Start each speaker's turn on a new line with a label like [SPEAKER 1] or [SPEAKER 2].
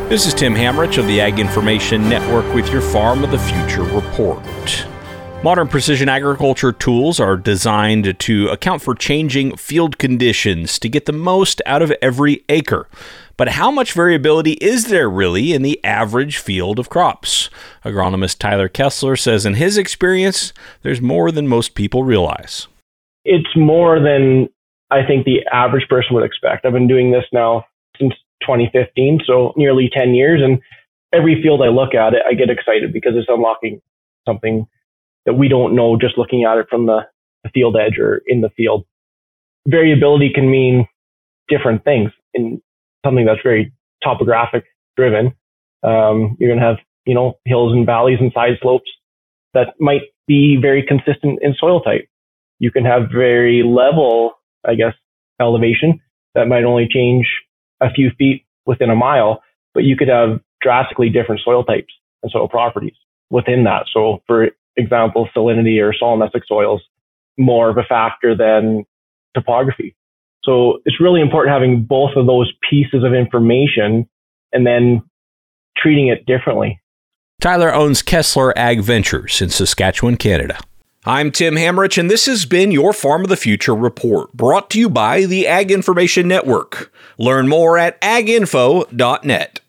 [SPEAKER 1] This is Tim Hamrich of the Ag Information Network with your Farm of the Future report. Modern precision agriculture tools are designed to account for changing field conditions to get the most out of every acre. But how much variability is there really in the average field of crops? Agronomist Tyler Kessler says in his experience, there's more than most people realize.
[SPEAKER 2] It's more than I think the average person would expect. I've been doing this now since 2015, so nearly 10 years. And every field I look at it, I get excited because it's unlocking something that we don't know just looking at it from the field edge or in the field. Variability can mean different things in something that's very topographic driven. You're going to have, hills and valleys and side slopes that might be very consistent in soil type. You can have very level, elevation that might only change a few feet within a mile, but you could have drastically different soil types and soil properties within that. So for example, salinity or solonesic soils, more of a factor than topography. So it's really important having both of those pieces of information and then treating it differently.
[SPEAKER 1] Tyler owns Kessler Ag Ventures in Saskatchewan, Canada. I'm Tim Hamrich, and this has been your Farm of the Future report, brought to you by the Ag Information Network. Learn more at aginfo.net.